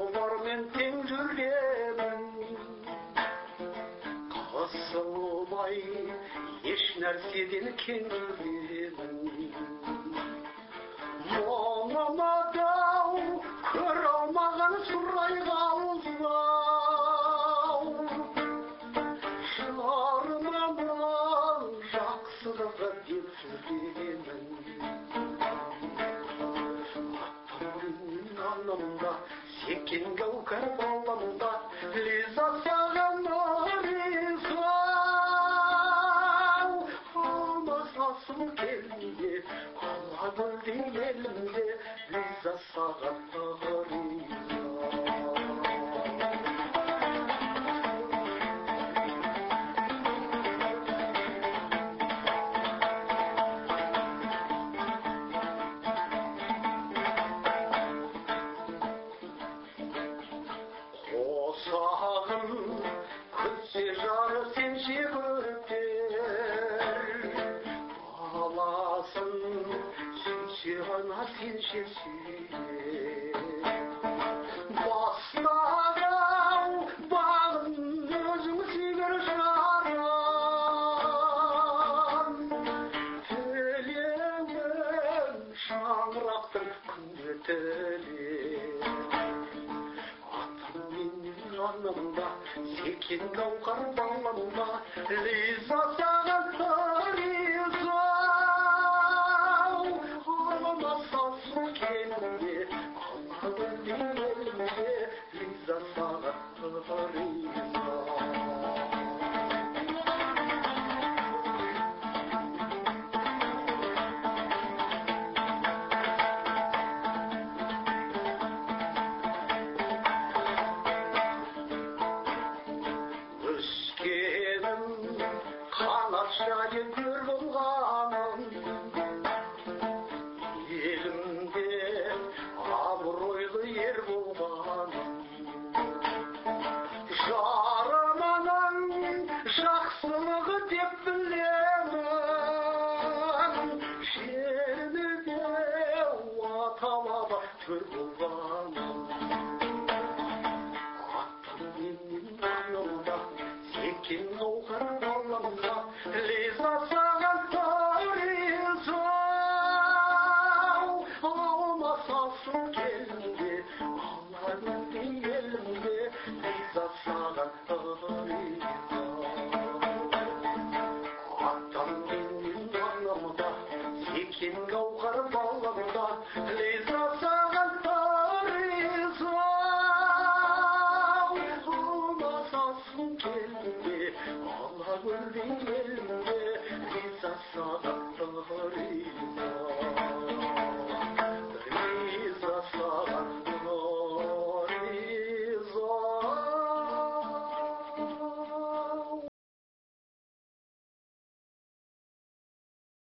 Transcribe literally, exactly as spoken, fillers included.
Олармен тең жүремін, қысылмай еш нәрседен кем жүремін. Мұңымадау көр алмаған сұрайға ауызбау, жарымамын жақсылығы деп жүремін. Анымда секен гәукәр баламда лиза саған риза, алмасасың келмейді ала гүлдей елімде лиза саған риза. Қосағым күтсе жары сенше көтер, баласын сүйсе ғана сенше сүйер. Бастаған бағын өзің сүйгір жаран, тілеуің шаңырақтың күнде тілер. Анымда секен гәукәр баламда лиза саған риза, алмасасың келмейді ала гүлдей елімде лиза саған риза. Өскенім қанат жайып көр болғаным, елімде абыройлы ер болғаным. Жарымның жақсылығы деп білемін, жерімде аталaba төр болғаным. Секен гәукәр баламда лиза саған риза, алмасасың келмейді ала гүлдей елімде лиза саған риза. Атам менен анамда секен гәукәр баламда